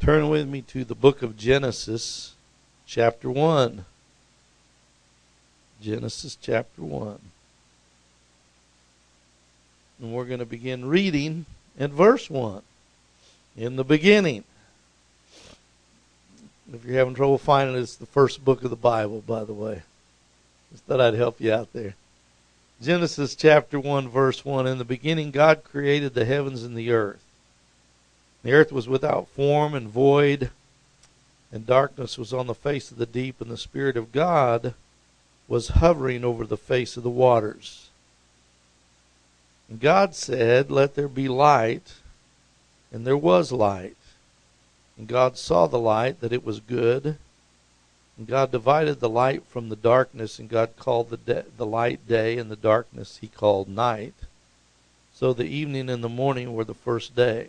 Turn with me to the book of Genesis, chapter 1. Genesis chapter 1. And we're going to begin reading at verse 1. In the beginning. If you're having trouble finding it, it's the first book of the Bible, by the way. Just thought I'd help you out there. Genesis chapter 1, verse 1. In the beginning, God created the heavens and the earth. The earth was without form and void, and darkness was on the face of the deep, and the Spirit of God was hovering over the face of the waters. And God said, "Let there be light," and there was light. And God saw the light, that it was good. And God divided the light from the darkness, and God called the light day, and the darkness he called night. So the evening and the morning were the first day.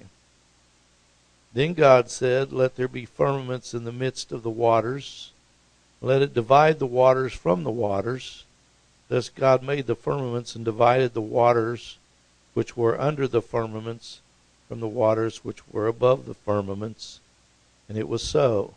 Then God said, "Let there be firmaments in the midst of the waters. Let it divide the waters from the waters." Thus God made the firmaments and divided the waters which were under the firmaments from the waters which were above the firmaments. And it was so.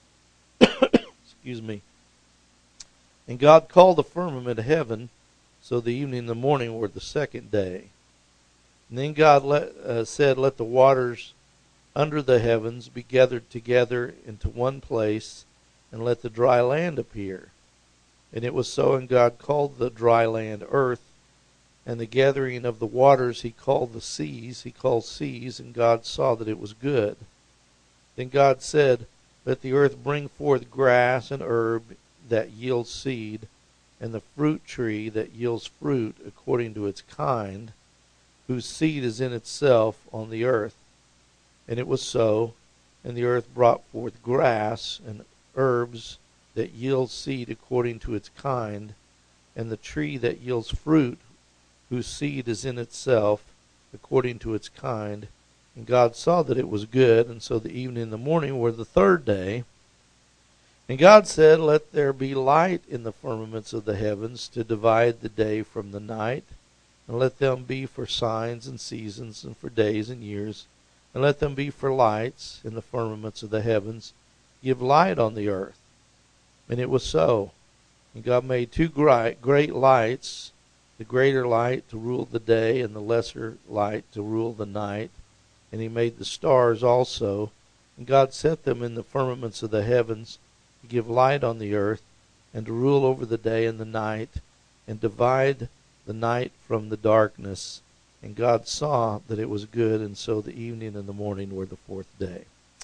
Excuse me. And God called the firmament heaven. So the evening and the morning were the second day. And then God said, "Let the waters under the heavens be gathered together into one place, and let the dry land appear." And it was so, and God called the dry land earth, and the gathering of the waters he called the seas. He called seas, and God saw that it was good. Then God said, "Let the earth bring forth grass and herb that yields seed, and the fruit tree that yields fruit according to its kind, whose seed is in itself on the earth." And it was so, and the earth brought forth grass and herbs that yield seed according to its kind, and the tree that yields fruit, whose seed is in itself according to its kind. And God saw that it was good, and so the evening and the morning were the third day. And God said, "Let there be light in the firmaments of the heavens to divide the day from the night, and let them be for signs and seasons and for days and years. And let them be for lights in the firmaments of the heavens, give light on the earth." And it was so. And God made two great lights, the greater light to rule the day, and the lesser light to rule the night. And he made the stars also. And God set them in the firmaments of the heavens to give light on the earth, and to rule over the day and the night, and divide the night from the darkness. And God saw that it was good, and so the evening and the morning were the fourth day.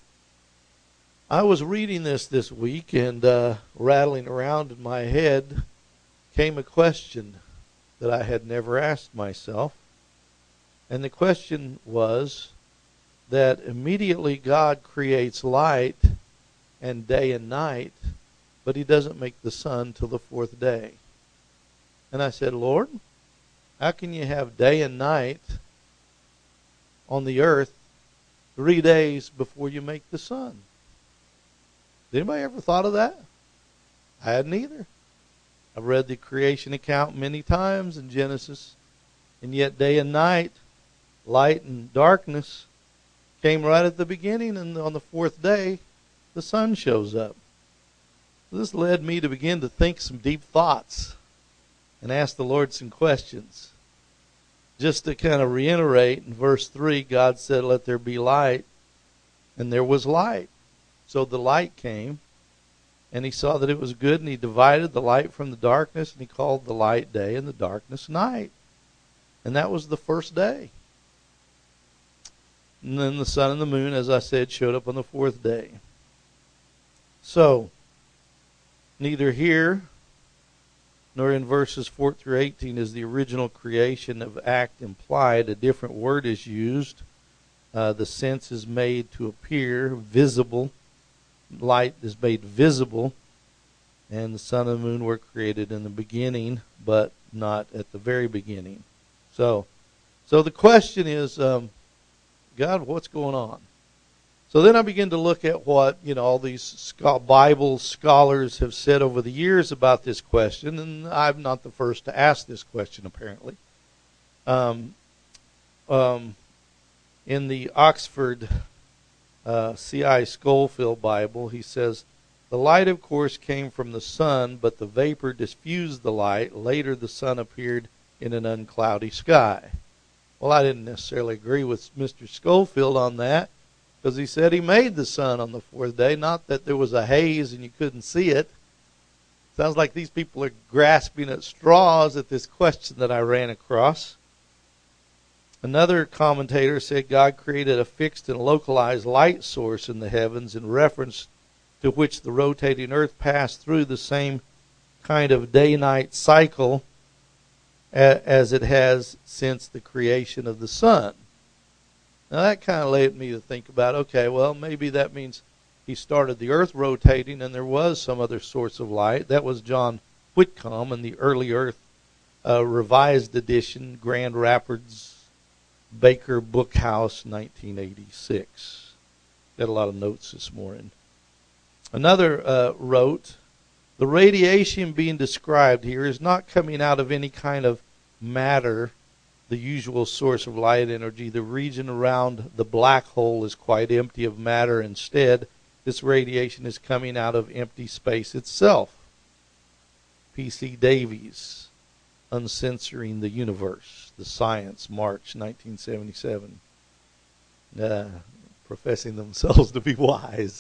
I was reading this week, and rattling around in my head came a question that I had never asked myself. And the question was that immediately God creates light and day and night, but he doesn't make the sun till the fourth day. And I said, "Lord, how can you have day and night on the earth 3 days before you make the sun?" Has anybody ever thought of that? I hadn't either. I've read the creation account many times in Genesis, and yet day and night, light and darkness, came right at the beginning, and on the fourth day, the sun shows up. This led me to begin to think some deep thoughts and ask the Lord some questions. Just to kind of reiterate, in verse 3, God said, "Let there be light," and there was light. So the light came, and he saw that it was good, and he divided the light from the darkness, and he called the light day and the darkness night. And that was the first day. And then the sun and the moon, as I said, showed up on the fourth day. So, neither here nor in verses 4 through 18 is the original creation of act implied. A different word is used. The sense is made to appear, visible. Light is made visible. And the sun and the moon were created in the beginning, but not at the very beginning. So the question is, God, what's going on? So then I begin to look at what, all these Bible scholars have said over the years about this question, and I'm not the first to ask this question, apparently. In the Oxford C.I. Scofield Bible, he says, the light, of course, came from the sun, but the vapor diffused the light. Later, the sun appeared in an uncloudy sky. Well, I didn't necessarily agree with Mr. Scofield on that, because he said he made the sun on the fourth day, not that there was a haze and you couldn't see it. Sounds like these people are grasping at straws at this question that I ran across. Another commentator said God created a fixed and localized light source in the heavens in reference to which the rotating earth passed through the same kind of day-night cycle as it has since the creation of the sun. Now that kind of led me to think about, okay, well, maybe that means he started the earth rotating and there was some other source of light. That was John Whitcomb in the Early Earth Revised Edition, Grand Rapids Baker Bookhouse, 1986. Got a lot of notes this morning. Another wrote, the radiation being described here is not coming out of any kind of matter, the usual source of light energy. The region around the black hole is quite empty of matter. Instead, this radiation is coming out of empty space itself. P.C. Davies, Uncensoring the Universe, The Science, March 1977. Professing themselves to be wise.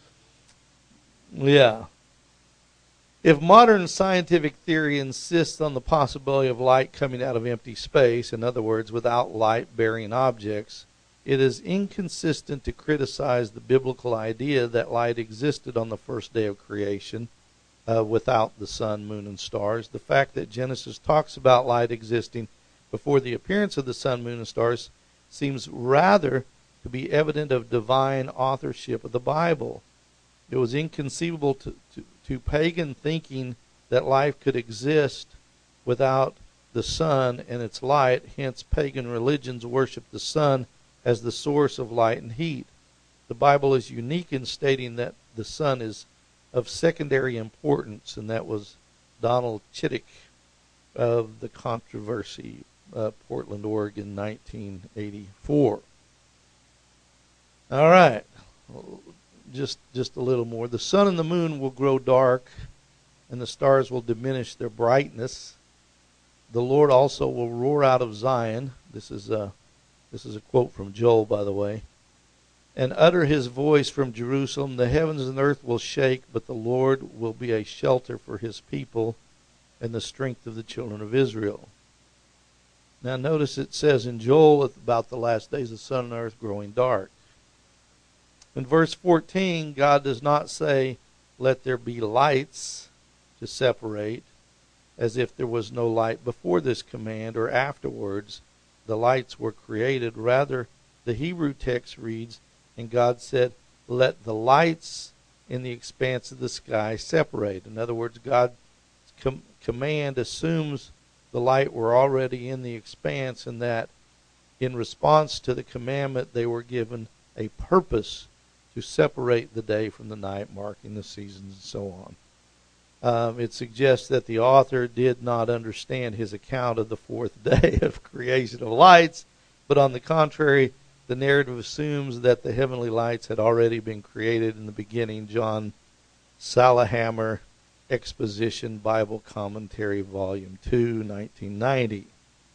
Yeah. If modern scientific theory insists on the possibility of light coming out of empty space, in other words, without light-bearing objects, it is inconsistent to criticize the biblical idea that light existed on the first day of creation without the sun, moon, and stars. The fact that Genesis talks about light existing before the appearance of the sun, moon, and stars seems rather to be evident of divine authorship of the Bible. It was inconceivable to pagan thinking that life could exist without the sun and its light. Hence, pagan religions worship the sun as the source of light and heat. The Bible is unique in stating that the sun is of secondary importance, and that was Donald Chittick of The Controversy, Portland, Oregon, 1984. All right. Just a little more. The sun and the moon will grow dark, and the stars will diminish their brightness. The Lord also will roar out of Zion. This is a quote from Joel, by the way. And utter his voice from Jerusalem. The heavens and earth will shake, but the Lord will be a shelter for his people and the strength of the children of Israel. Now notice it says in Joel about the last days of the sun and earth growing dark. In verse 14, God does not say, let there be lights to separate, as if there was no light before this command or afterwards the lights were created. Rather, the Hebrew text reads, and God said, let the lights in the expanse of the sky separate. In other words, God's command assumes the light were already in the expanse, and that in response to the commandment they were given a purpose to separate the day from the night, marking the seasons and so on. It suggests that the author did not understand his account of the fourth day of creation of lights, but on the contrary, the narrative assumes that the heavenly lights had already been created in the beginning. John Salahammer, Exposition Bible Commentary, Volume 2, 1990.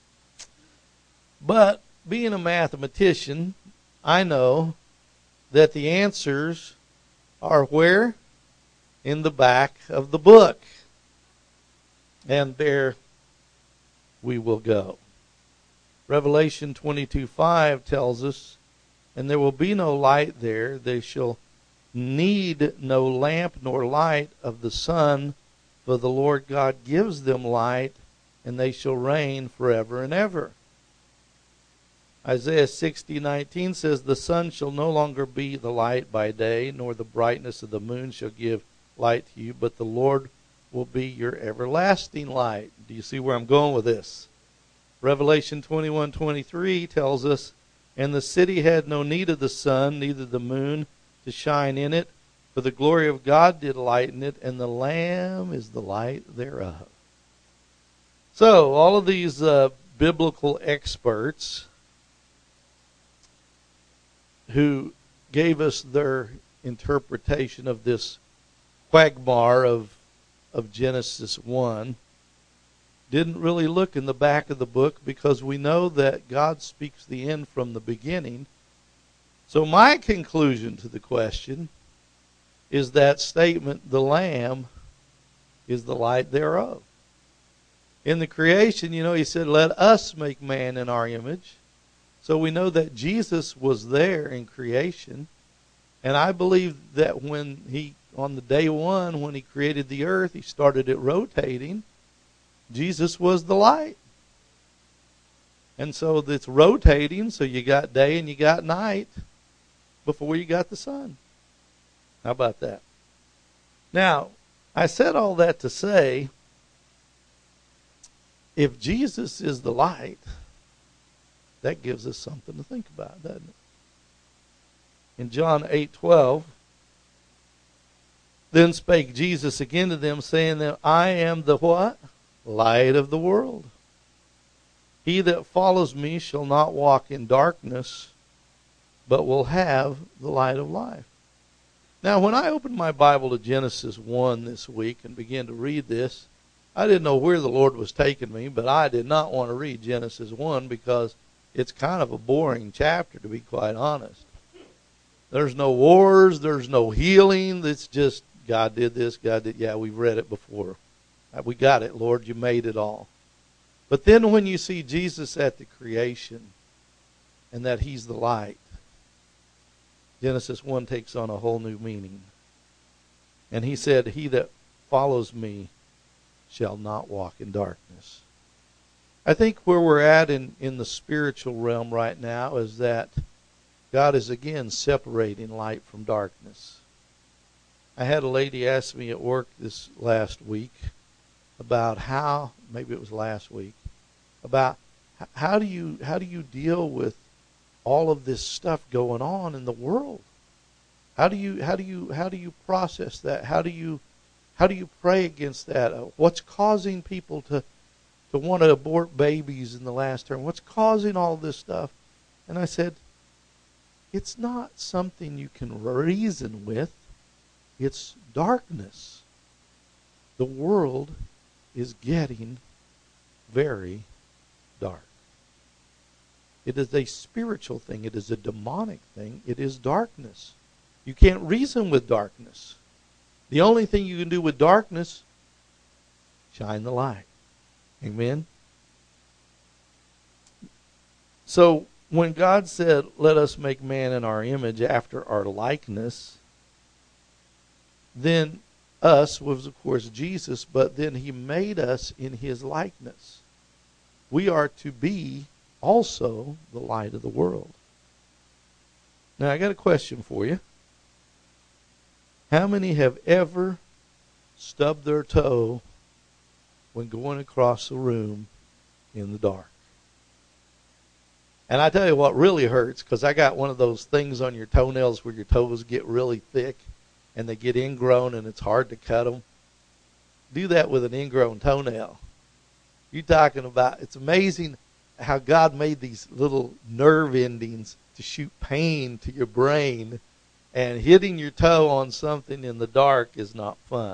But being a mathematician, I know that the answers are where? In the back of the book. And there we will go. Revelation 22:5 tells us, and there will be no light there. They shall need no lamp nor light of the sun, for the Lord God gives them light, and they shall reign forever and ever. Isaiah 60:19 says, the sun shall no longer be the light by day, nor the brightness of the moon shall give light to you, but the Lord will be your everlasting light. Do you see where I'm going with this? Revelation 21:23 tells us, and the city had no need of the sun, neither the moon to shine in it, for the glory of God did lighten it, and the Lamb is the light thereof. So, all of these biblical experts who gave us their interpretation of this quagmire of Genesis 1 didn't really look in the back of the book, because we know that God speaks the end from the beginning. So my conclusion to the question is that statement, the Lamb is the light thereof. In the creation, he said, let us make man in our image. So we know that Jesus was there in creation. And I believe that on the day one, when he created the earth, he started it rotating. Jesus was the light. And so it's rotating, so you got day and you got night before you got the sun. How about that? Now, I said all that to say, if Jesus is the light, that gives us something to think about, doesn't it? In John 8:12, then spake Jesus again to them, saying that I am the what? Light of the world. He that follows me shall not walk in darkness, but will have the light of life. Now, when I opened my Bible to Genesis 1 this week and began to read this, I didn't know where the Lord was taking me, but I did not want to read Genesis 1 because it's kind of a boring chapter, to be quite honest. There's no wars, there's no healing. It's just God did this, God did. Yeah, we've read it before. We got it, Lord. You made it all. But then when you see Jesus at the creation and that he's the light, Genesis 1 takes on a whole new meaning. And he said, he that follows me shall not walk in darkness. I think where we're at in the spiritual realm right now is that God is again separating light from darkness. I had a lady ask me at work this last week about maybe it was last week, about how do you deal with all of this stuff going on in the world? How do you process that? How do you pray against that? What's causing people to want to abort babies in the last term? What's causing all this stuff? And I said, it's not something you can reason with. It's darkness. The world is getting very dark. It is a spiritual thing. It is a demonic thing. It is darkness. You can't reason with darkness. The only thing you can do with darkness, shine the light. Amen? So, when God said, let us make man in our image after our likeness, then us was, of course, Jesus, but then he made us in his likeness. We are to be also the light of the world. Now, I got a question for you. How many have ever stubbed their toe when going across the room in the dark? And I tell you what really hurts, because I got one of those things on your toenails where your toes get really thick and they get ingrown and it's hard to cut them. Do that with an ingrown toenail. You're talking about, it's amazing how God made these little nerve endings to shoot pain to your brain, and hitting your toe on something in the dark is not fun.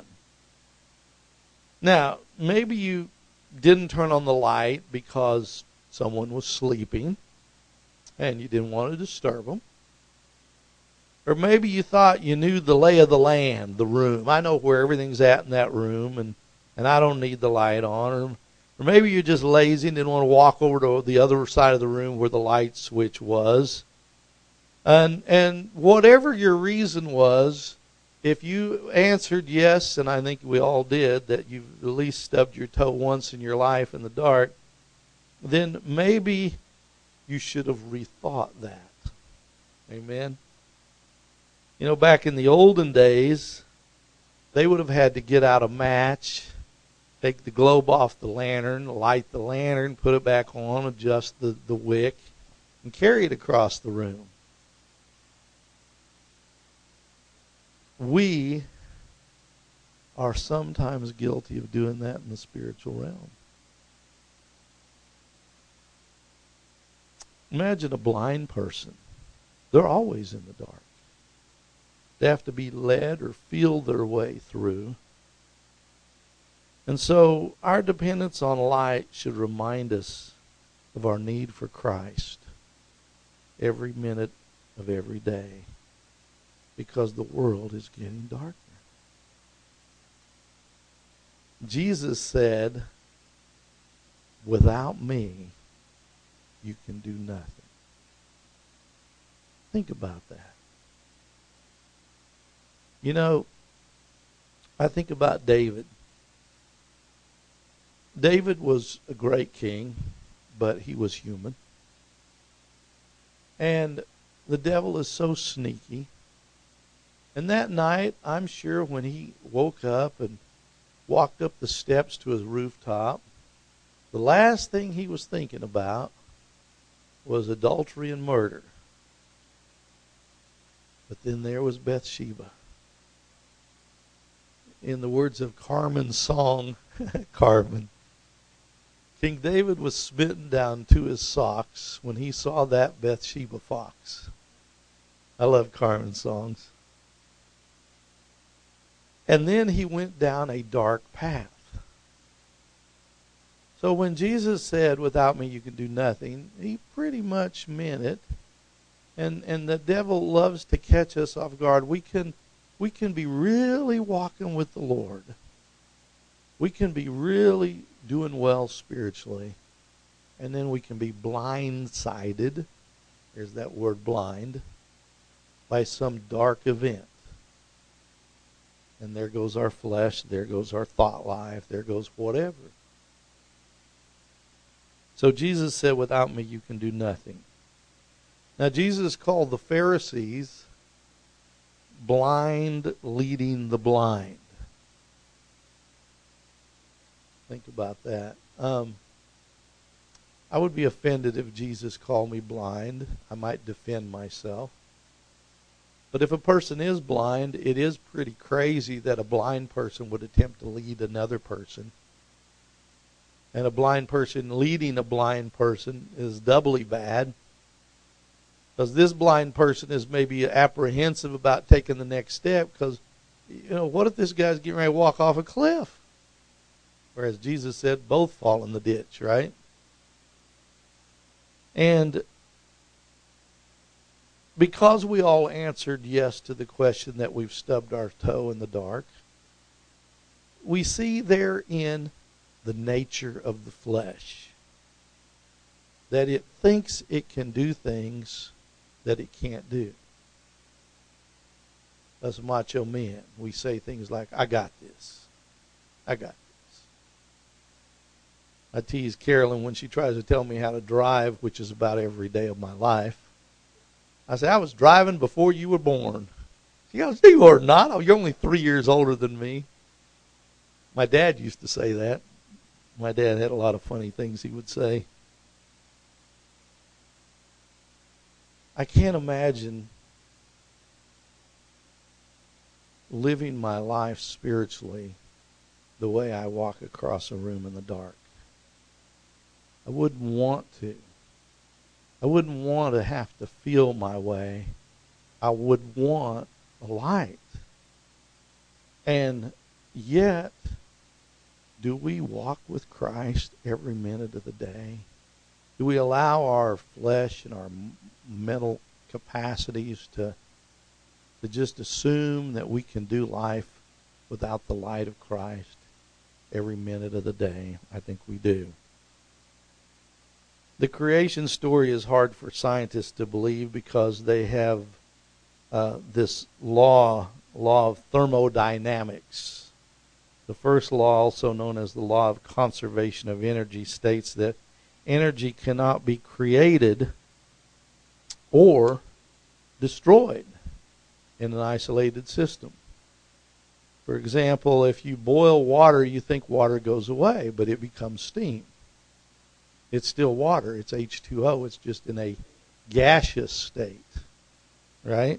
Now, maybe you didn't turn on the light because someone was sleeping and you didn't want to disturb them. Or maybe you thought you knew the lay of the land, the room. I know where everything's at in that room, and I don't need the light on. Or maybe you're just lazy and didn't want to walk over to the other side of the room where the light switch was. And whatever your reason was, if you answered yes, and I think we all did, that you've at least stubbed your toe once in your life in the dark, then maybe you should have rethought that. Amen? You know, back in the olden days, they would have had to get out a match, take the globe off the lantern, light the lantern, put it back on, adjust the wick, and carry it across the room. We are sometimes guilty of doing that in the spiritual realm. Imagine a blind person. They're always in the dark. They have to be led or feel their way through. And so our dependence on light should remind us of our need for Christ every minute of every day, because the world is getting darker. Jesus said, without me, you can do nothing. Think about that. You know, I think about David. David was a great king, but he was human. And the devil is so sneaky. And that night, I'm sure when he woke up and walked up the steps to his rooftop, the last thing he was thinking about was adultery and murder. But then there was Bathsheba. In the words of Carmen's song, Carmen, King David was smitten down to his socks when he saw that Bathsheba fox. I love Carmen's songs. And then he went down a dark path. So when Jesus said, without me you can do nothing, he pretty much meant it. And the devil loves to catch us off guard. We can be really walking with the Lord. We can be really doing well spiritually. And then we can be blindsided, there's that word blind, by some dark event. And there goes our flesh, there goes our thought life, there goes whatever. So Jesus said, without me you can do nothing. Now Jesus called the Pharisees blind leading the blind. Think about that. I would be offended if Jesus called me blind. I might defend myself. But if a person is blind, it is pretty crazy that a blind person would attempt to lead another person. And a blind person leading a blind person is doubly bad, because this blind person is maybe apprehensive about taking the next step, because, what if this guy's getting ready to walk off a cliff? Whereas Jesus said both fall in the ditch, right? And because we all answered yes to the question that we've stubbed our toe in the dark, we see therein the nature of the flesh. That it thinks it can do things that it can't do. Us macho men, we say things like, I got this. I got this. I tease Carolyn when she tries to tell me how to drive, which is about every day of my life. I say, I was driving before you were born. She goes, you are not. Oh, you're only 3 years older than me. My dad used to say that. My dad had a lot of funny things he would say. I can't imagine living my life spiritually the way I walk across a room in the dark. I wouldn't want to. I wouldn't want to have to feel my way. I would want a light. And yet, do we walk with Christ every minute of the day? Do we allow our flesh and our mental capacities to just assume that we can do life without the light of Christ every minute of the day? I think we do. The creation story is hard for scientists to believe because they have this law of thermodynamics. The first law, also known as the law of conservation of energy, states that energy cannot be created or destroyed in an isolated system. For example, if you boil water, you think water goes away, but it becomes steam. It's still water. It's H2O. It's just in a gaseous state, right?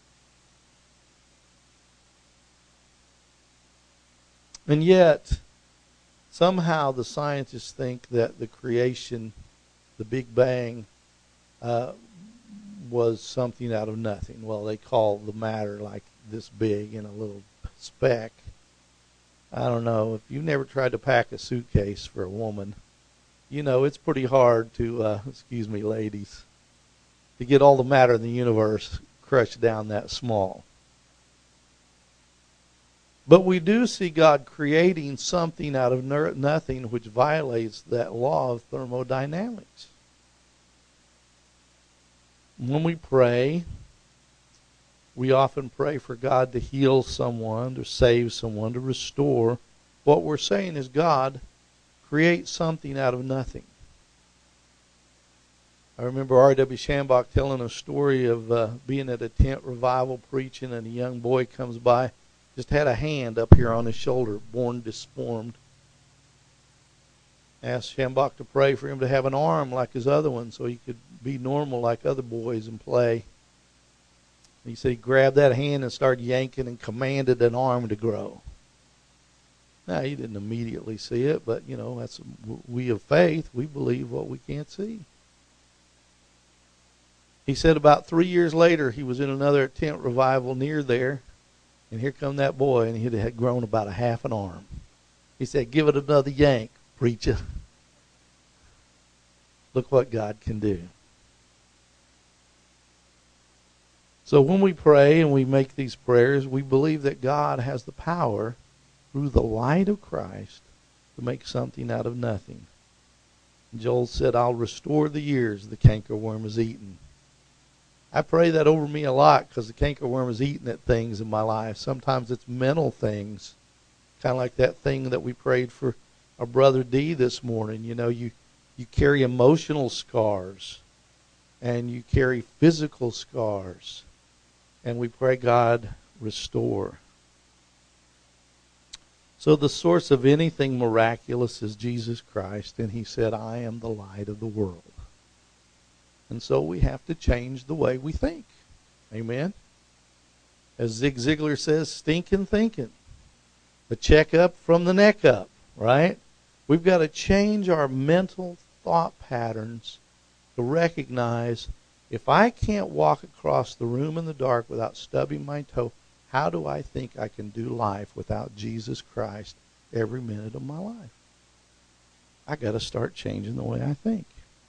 And yet, somehow the scientists think that the creation, the Big Bang, was something out of nothing. Well, they call the matter like this big in a little speck. I don't know. If you've never tried to pack a suitcase for a woman, you know it's pretty hard to, excuse me, ladies, to get all the matter in the universe crushed down that small. But we do see God creating something out of nothing which violates that law of thermodynamics. When we pray, we often pray for God to heal someone, to save someone, to restore. What we're saying is, God, create something out of nothing. I remember R.W. Shambach telling a story of being at a tent revival preaching, and a young boy comes by, just had a hand up here on his shoulder, born disformed. Asked Shambach to pray for him to have an arm like his other one so he could be normal like other boys and play. He said he grabbed that hand and started yanking and commanded an arm to grow. Now, he didn't immediately see it, but, you know, that's we of faith. We believe what we can't see. He said about 3 years later, he was in another tent revival near there, and here come that boy, and he had grown about a half an arm. He said, give it another yank, preacher. Look what God can do. So when we pray and we make these prayers, we believe that God has the power, through the light of Christ, to make something out of nothing. Joel said, I'll restore the years the cankerworm has eaten. I pray that over me a lot because the cankerworm is eating at things in my life. Sometimes it's mental things, kind of like that thing that we prayed for our brother D this morning. You know, you carry emotional scars, and you carry physical scars, and we pray, God, restore. So the source of anything miraculous is Jesus Christ, and he said, I am the light of the world. And so we have to change the way we think. Amen? As Zig Ziglar says, stinking thinking. The check up from the neck up, right? We've got to change our mental thought patterns to recognize, if I can't walk across the room in the dark without stubbing my toe, how do I think I can do life without Jesus Christ every minute of my life? I got to start changing the way I think.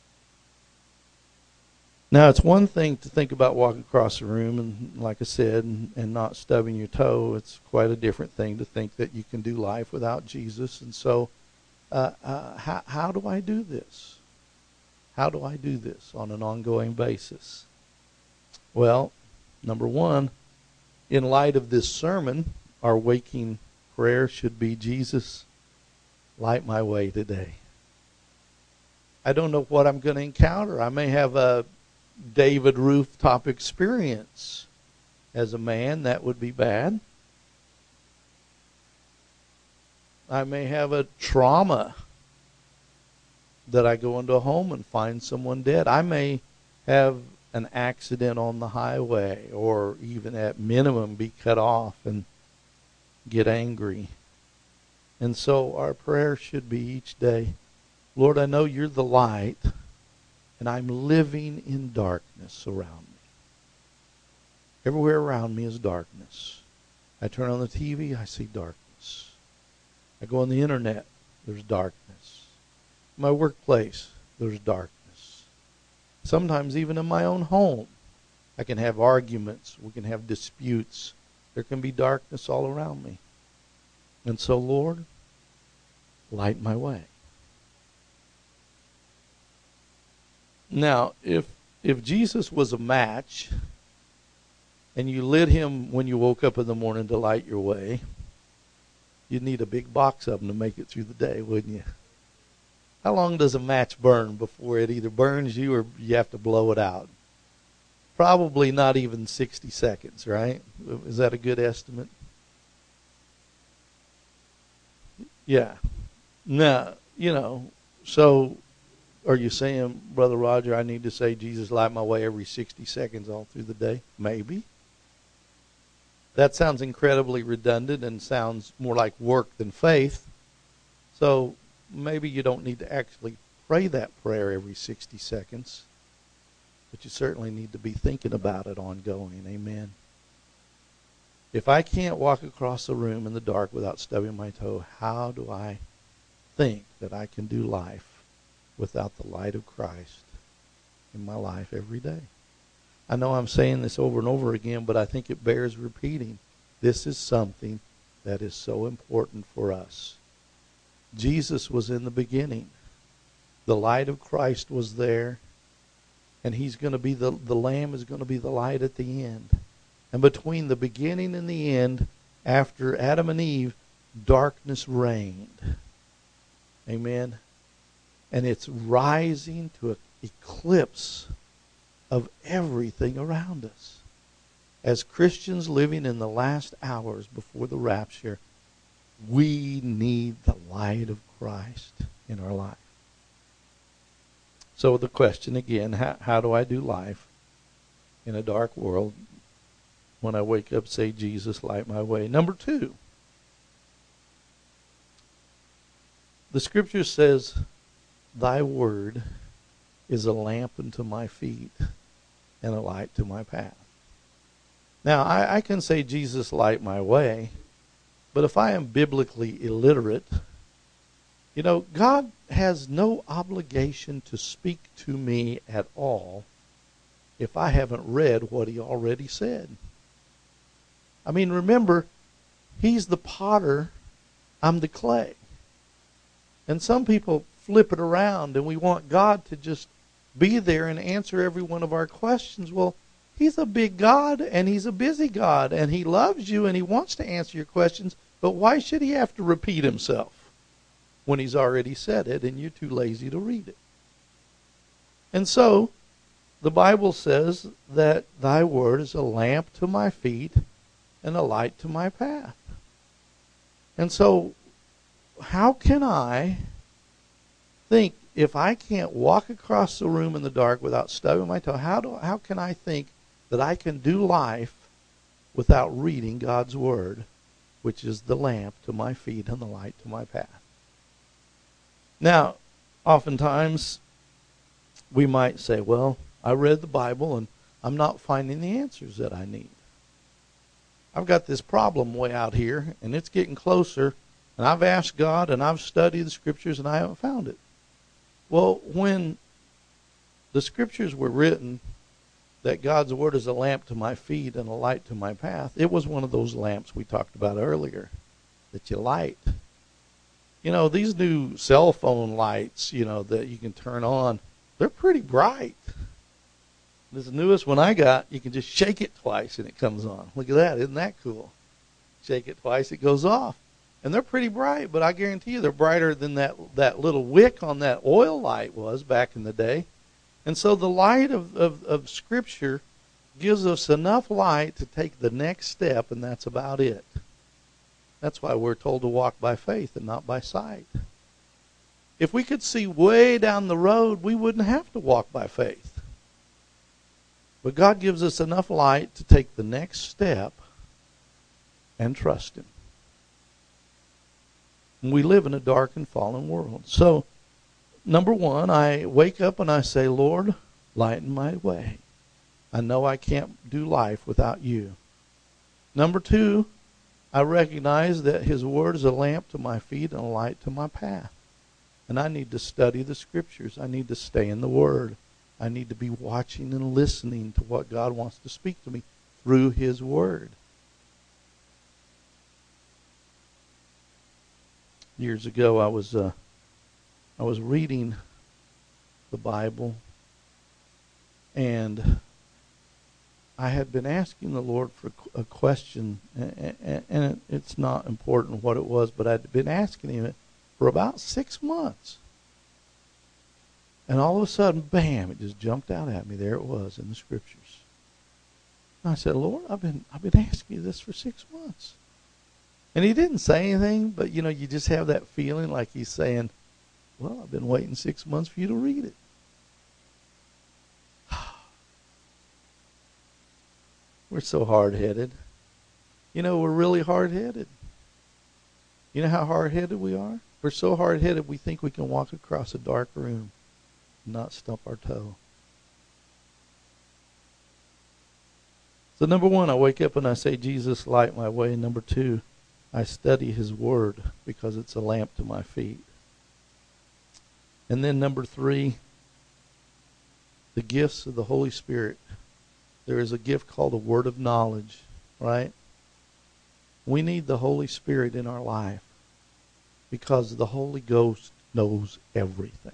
Now, it's one thing to think about walking across the room, and like I said, and not stubbing your toe. It's quite a different thing to think that you can do life without Jesus. And so, how do I do this? How do I do this on an ongoing basis? Well, number one, in light of this sermon, our waking prayer should be, Jesus, light my way today. I don't know what I'm going to encounter. I may have a David rooftop experience as a man. That would be bad. I may have a trauma that I go into a home and find someone dead. I may have an accident on the highway, or even at minimum be cut off and get angry. And so our prayer should be each day, Lord, I know you're the light, and I'm living in darkness around me. Everywhere around me is darkness. I turn on the TV, I see darkness. I go on the internet, there's darkness. In my workplace, there's darkness. Sometimes even in my own home, I can have arguments, we can have disputes. There can be darkness all around me. And so, Lord, light my way. Now, if Jesus was a match and you lit him when you woke up in the morning to light your way, you'd need a big box of them to make it through the day, wouldn't you? How long does a match burn before it either burns you or you have to blow it out? Probably not even 60 seconds, right? Is that a good estimate? Yeah. Now, so are you saying, Brother Roger, I need to say, Jesus, light my way every 60 seconds all through the day? Maybe. That sounds incredibly redundant and sounds more like work than faith. So maybe you don't need to actually pray that prayer every 60 seconds, but you certainly need to be thinking about it ongoing. Amen. If I can't walk across the room in the dark without stubbing my toe, how do I think that I can do life without the light of Christ in my life every day? I know I'm saying this over and over again, but I think it bears repeating. This is something that is so important for us. Jesus was in the beginning. The light of Christ was there, and he's going to be the Lamb is going to be the light at the end. And between the beginning and the end, after Adam and Eve, darkness reigned. Amen. And it's rising to an eclipse of everything around us. As Christians living in the last hours before the rapture, we need the light of Christ in our life. So the question again, how do I do life in a dark world? When I wake up, say, Jesus, light my way. Number 2, the scripture says, thy word is a lamp unto my feet and a light to my path. Now, I can say, Jesus, light my way, but if I am biblically illiterate, God has no obligation to speak to me at all if I haven't read what he already said. I mean, remember, he's the potter, I'm the clay. And some people flip it around, and we want God to just be there and answer every one of our questions. Well, he's a big God, and he's a busy God, and he loves you, and he wants to answer your questions, but why should he have to repeat himself when he's already said it, and you're too lazy to read it? And so, the Bible says that thy word is a lamp to my feet and a light to my path. And so, how can I think, if I can't walk across the room in the dark without stubbing my toe, how can I think that I can do life without reading God's word, which is the lamp to my feet and the light to my path? Now, oftentimes we might say, well, I read the Bible and I'm not finding the answers that I need. I've got this problem way out here, and it's getting closer, and I've asked God, and I've studied the scriptures, and I haven't found it. Well, when the scriptures were written, that God's word is a lamp to my feet and a light to my path, it was one of those lamps we talked about earlier that you light. These new cell phone lights, that you can turn on, they're pretty bright. This newest one I got, you can just shake it twice and it comes on. Look at that. Isn't that cool? Shake it twice, it goes off. And they're pretty bright, but I guarantee you they're brighter than that little wick on that oil light was back in the day. And so the light of Scripture gives us enough light to take the next step, and that's about it. That's why we're told to walk by faith and not by sight. If we could see way down the road, we wouldn't have to walk by faith. But God gives us enough light to take the next step and trust him. And we live in a dark and fallen world. So, number 1, I wake up and I say, Lord, lighten my way. I know I can't do life without you. Number 2, I recognize that his word is a lamp to my feet and a light to my path. And I need to study the scriptures. I need to stay in the word. I need to be watching and listening to what God wants to speak to me through his word. Years ago, I was reading the Bible, and I had been asking the Lord for a question, and it's not important what it was, but I'd been asking him it for about 6 months. And all of a sudden, bam, it just jumped out at me. There it was in the scriptures. And I said, Lord, I've been asking you this for 6 months. And he didn't say anything, but you just have that feeling like he's saying, well, I've been waiting 6 months for you to read it. We're so hard-headed. We're really hard-headed. You know how hard-headed we are? We're so hard-headed we think we can walk across a dark room and not stump our toe. So number one, I wake up and I say, Jesus, light my way. And number two, I study his word because it's a lamp to my feet. And then number three, the gifts of the Holy Spirit. There is a gift called a word of knowledge, right? We need the Holy Spirit in our life because the Holy Ghost knows everything.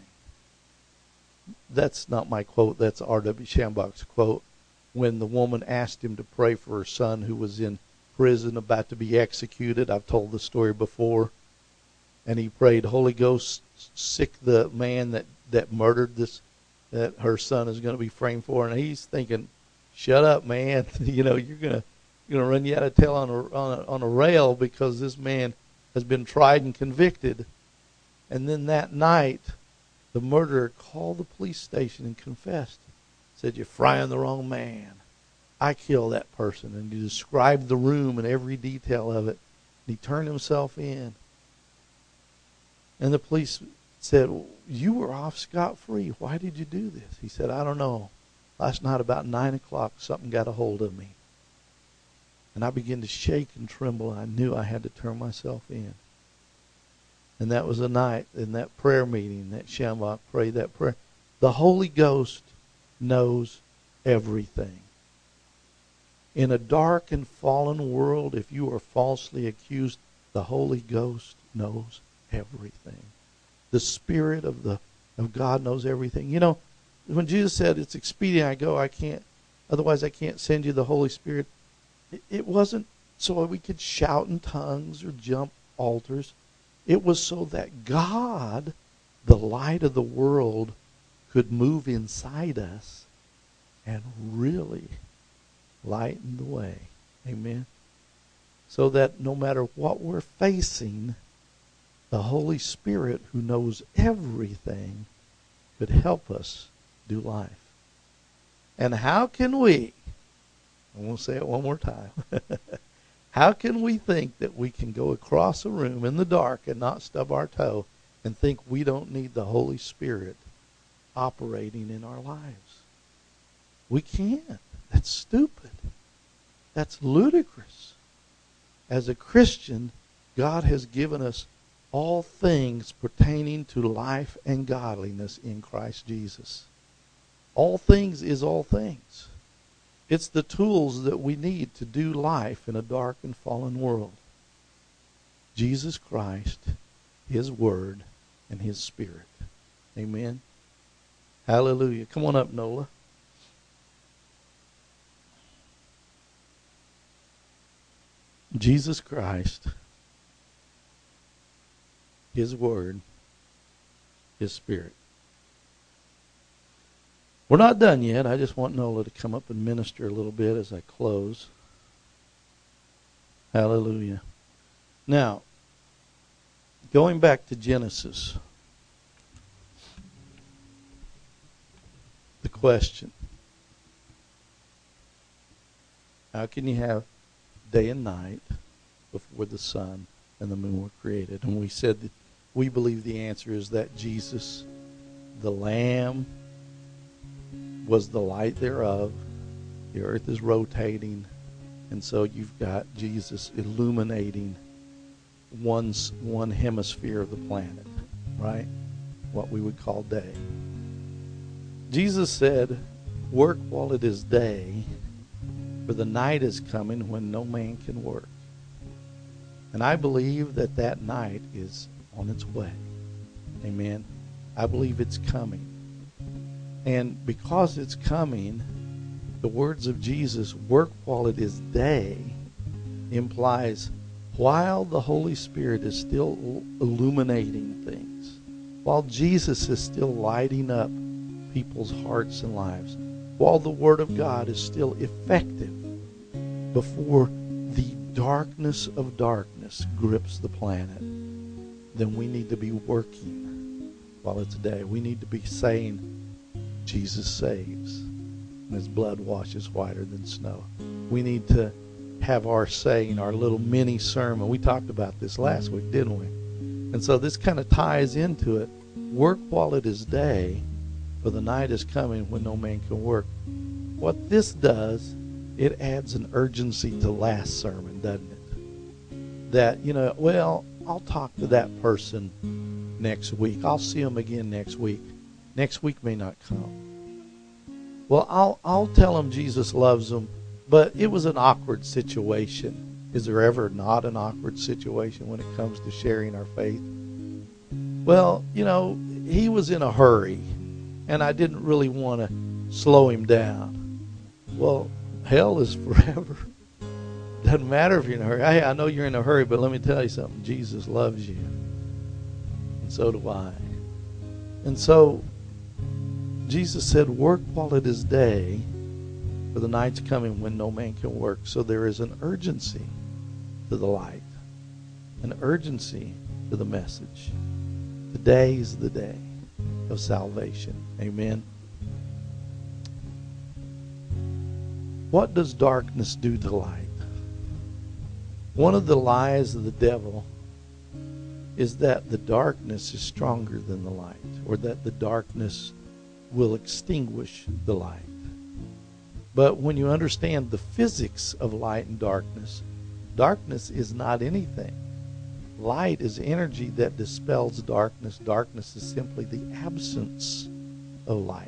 That's not my quote. That's R.W. Schambach's quote. When the woman asked him to pray for her son who was in prison about to be executed. I've told the story before. And he prayed, Holy Ghost, sick the man that murdered this, that her son is going to be framed for. And he's thinking, shut up, man. You're going to run you out of tail on a rail because this man has been tried and convicted. And then that night, the murderer called the police station and confessed. Said, you're frying the wrong man. I killed that person. And he described the room and every detail of it. And he turned himself in. And the police said, you were off scot-free. Why did you do this? He said, I don't know. Last night about 9 o'clock, something got a hold of me. And I began to shake and tremble. And I knew I had to turn myself in. And that was a night in that prayer meeting that Schambach prayed that prayer. The Holy Ghost knows everything. In a dark and fallen world, if you are falsely accused, the Holy Ghost knows everything. The Spirit of God knows everything. When Jesus said, it's expedient I go, otherwise I can't send you the Holy Spirit, it wasn't so we could shout in tongues or jump altars. It was so that God, the light of the world, could move inside us and really lighten the way. Amen. So that no matter what we're facing, the Holy Spirit, who knows everything, could help us do life. And how can we, I won't say it one more time, how can we think that we can go across a room in the dark and not stub our toe and think we don't need the Holy Spirit operating in our lives? We can't. That's stupid. That's ludicrous. As a Christian, God has given us all things pertaining to life and godliness in Christ Jesus. All things is all things. It's the tools that we need to do life in a dark and fallen world. Jesus Christ, His Word, and His Spirit. Amen. Hallelujah. Come on up, Nola. Jesus Christ, His Word, His Spirit. We're not done yet. I just want Nola to come up and minister a little bit as I close. Hallelujah. Now, going back to Genesis, the question, how can you have day and night before the sun and the moon were created? And we said that we believe the answer is that Jesus, the Lamb, was the light thereof. The earth is rotating, and so you've got Jesus illuminating one hemisphere of the planet, right? What we would call day. Jesus said, work while it is day, for the night is coming when no man can work. And I believe that that night is on its way. Amen. I believe it's coming. And because it's coming, the words of Jesus, work while it is day, implies while the Holy Spirit is still illuminating things, while Jesus is still lighting up people's hearts and lives, while the Word of God is still effective before the darkness of darkness grips the planet, then we need to be working while it's day. We need to be saying, Jesus saves, and His blood washes whiter than snow. We need to have our saying, our little mini sermon. We talked about this last week, didn't we? And so this kind of ties into it. Work while it is day, for the night is coming when no man can work. What this does it adds an urgency to last sermon, doesn't it? That, well, I'll talk to that person next week. I'll see them again next week. Next week may not come. Well, I'll tell them Jesus loves them, but it was an awkward situation. Is there ever not an awkward situation when it comes to sharing our faith? Well, he was in a hurry, and I didn't really want to slow him down. Well, hell is forever. Doesn't matter if you're in a hurry. Hey, I know you're in a hurry, but let me tell you something. Jesus loves you, and so do I. And so Jesus said, work while it is day, for the night's coming when no man can work. So there is an urgency to the light, an urgency to the message. Today is the day of salvation. Amen. What does darkness do to light? One of the lies of the devil is that the darkness is stronger than the light, or that the darkness will extinguish the light. But when you understand the physics of light and darkness, darkness is not anything. Light is energy that dispels darkness. Darkness is simply the absence of light.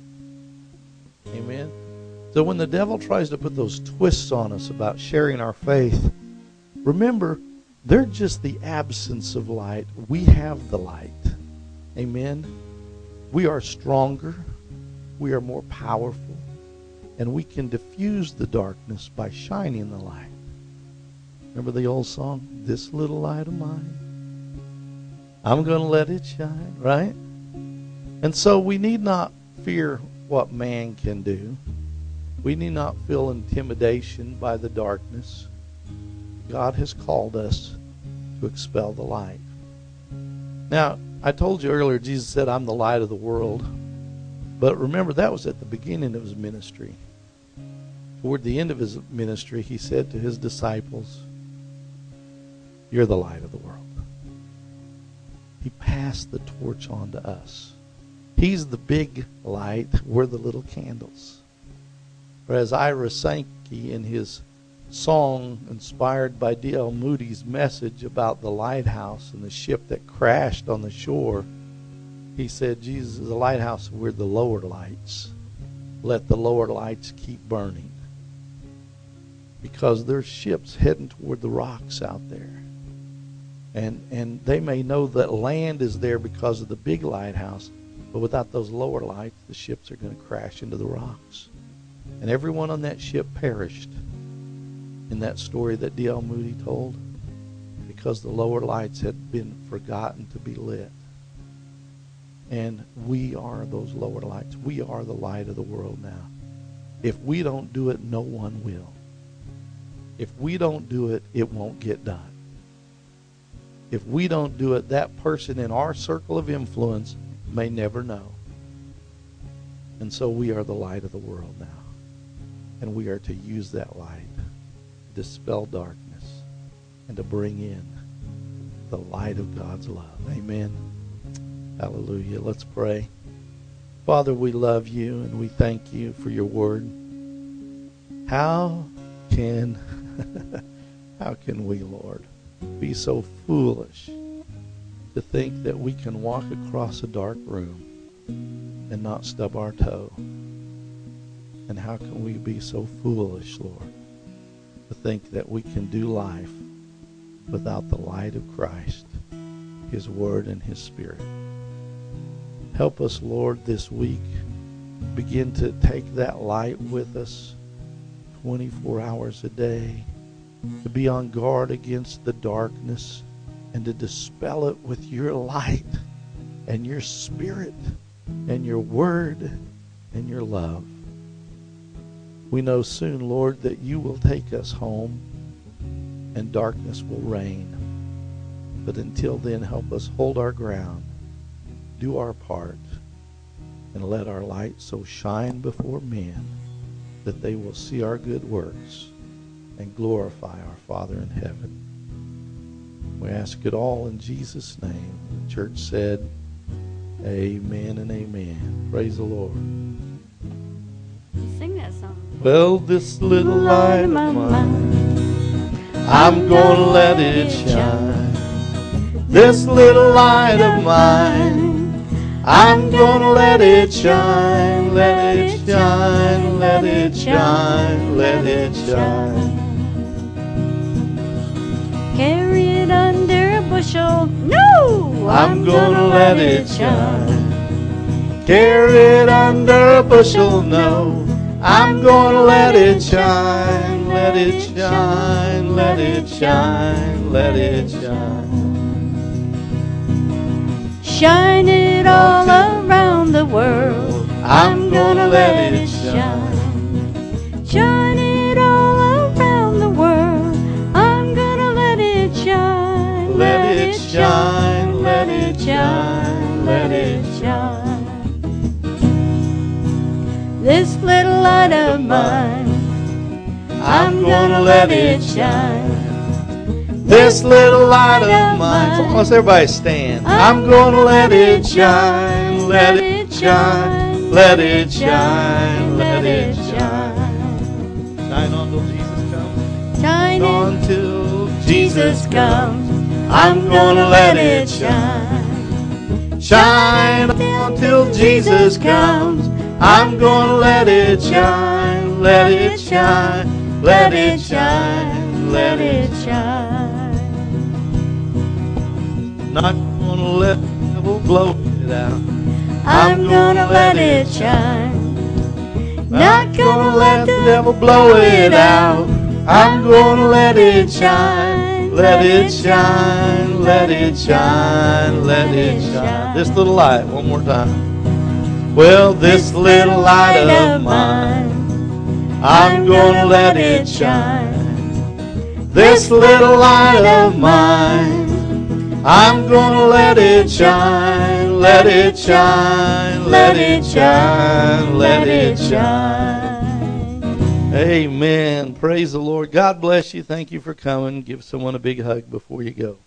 Amen? So when the devil tries to put those twists on us about sharing our faith, remember, they're just the absence of light. We have the light. Amen? We are stronger. We are more powerful. And we can diffuse the darkness by shining the light. Remember the old song, "This little light of mine, I'm going to let it shine," right? And so we need not fear what man can do. We need not feel intimidation by the darkness. God has called us to expel the light. Now, I told you earlier, Jesus said, "I'm the light of the world." But remember, that was at the beginning of his ministry. Toward the end of his ministry, he said to his disciples, "You're the light of the world." He passed the torch on to us. He's the big light. We're the little candles. Or as Ira Sankey in his song inspired by D.L. Moody's message about the lighthouse and the ship that crashed on the shore, he said, Jesus is the lighthouse, we're the lower lights. Let the lower lights keep burning. Because there's ships heading toward the rocks out there. And they may know that land is there because of the big lighthouse, but without those lower lights, the ships are going to crash into the rocks. And everyone on that ship perished in that story that D.L. Moody told, because the lower lights had been forgotten to be lit. And we are those lower lights. We are the light of the world now. If we don't do it, no one will. If we don't do it, it won't get done. If we don't do it, that person in our circle of influence may never know. And so we are the light of the world now. And we are to use that light to dispel darkness and to bring in the light of God's love. Amen. Hallelujah. Let's pray. Father, we love you and we thank you for your word. How can we, Lord, be so foolish to think that we can walk across a dark room and not stub our toe? And how can we be so foolish, Lord, to think that we can do life without the light of Christ, his word and his spirit? Help us, Lord, this week. Begin to take that light with us 24 hours a day, to be on guard against the darkness and to dispel it with your light and your spirit and your word and your love. We know soon, Lord, that you will take us home and darkness will reign. But until then, help us hold our ground, do our part, and let our light so shine before men that they will see our good works and glorify our Father in heaven. We ask it all in Jesus' name. The church said, amen and amen. Praise the Lord. Sing that song. song. Well, this little light of mine, I'm gonna let it shine. This little light of mine, I'm gonna let it shine. Let it shine, let it shine, let it shine. Carry it under a bushel. No! I'm gonna let it shine. Carry it under a bushel, no. I'm gonna let it shine. Let it shine, let it shine, let it shine. Shine it all around the world. I'm gonna let it shine. Shine it all around the world. I'm gonna let it shine. Let it shine, let it shine, let it shine. This little light of mine, I'm gonna let it shine. This little light of mine. Come on, let's everybody stand. I'm gonna let it shine, let it shine, let it shine, let it shine. Shine on till Jesus comes. Shine On till Jesus comes. I'm gonna let it shine. Shine on till Jesus comes. I'm gonna let it shine. Let it shine. Let it shine. Let it shine. Not gonna let the devil blow it out. I'm gonna let it shine. Not gonna let the devil blow it out. I'm gonna let it shine. Let it shine. Let it shine. Let it shine. This little light, one more time. Well, this little light of mine, I'm gonna let it shine. This little light of mine, I'm gonna let it shine. Let it shine. Let it shine. Let it shine. Amen. Praise the Lord. God bless you. Thank you for coming. Give someone a big hug before you go.